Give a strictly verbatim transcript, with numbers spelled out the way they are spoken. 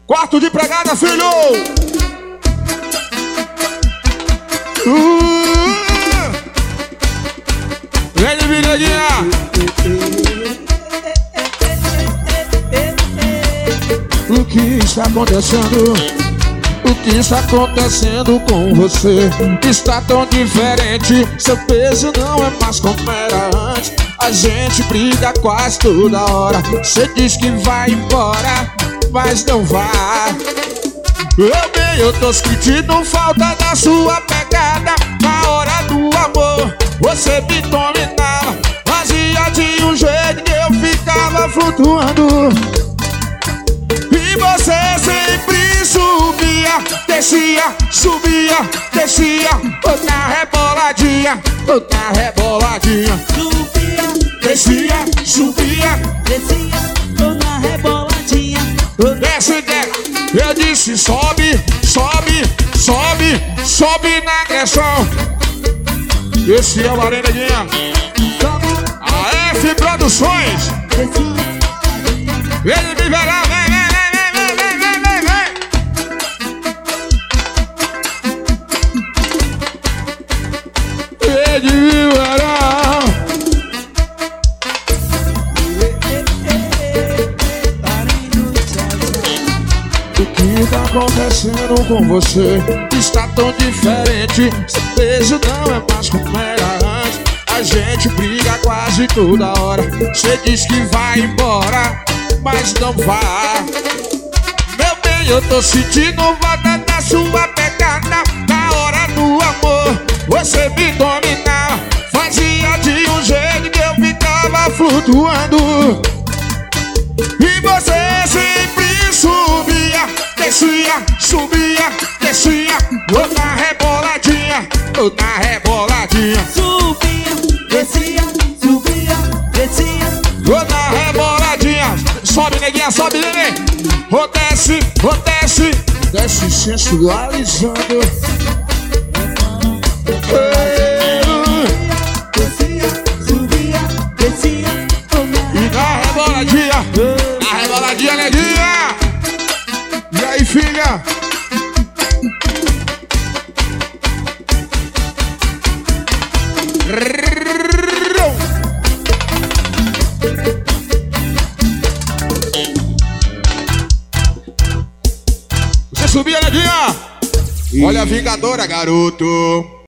Quarto de pregada, filho! Uh! Vem de videguinha! O que está acontecendo? O que está acontecendo com você? Está tão diferente. Seu peso não é mais como era antes. A gente briga quase toda hora. Você diz que vai embora, mas não vai. Eu bem, eu tô sentindo falta da sua pegada. Na hora do amor, você me dominava. Fazia de um jeito que eu ficava flutuando. E você sempre subia, descia, subia, descia. Outra reboladinha, outra reboladinha. Subia, Descia, subia, descia, toda reboladinha. desce, desce. Eu disse sobe, sobe, sobe, sobe na agressão. Esse é o Areneguinha. A F Produções. Ele me verá, vem, vem, vem, vem, vem, vem, vem. Ele me verá. O que tá acontecendo com você? Está tão diferente. Seu peso não é mais como era antes. A gente briga quase toda hora. Você diz que vai embora, mas não vai. Meu bem, eu tô sentindo falta da sua pegada. Na hora do amor, você me dominava. Fazia de um jeito que eu ficava flutuando. E você sempre subia, descia, subia, descia. Outra reboladinha, outra reboladinha. Subia, descia, subia, descia. Outra reboladinha. Sobe, neguinha, sobe, neném. Ô, desce, ô, desce. Desce sensualizando. Descia, subia, descia. E na reboladinha, na reboladinha, neguinha. E aí, filha? Você subia, neguinha? Olha a Vingadora, garoto.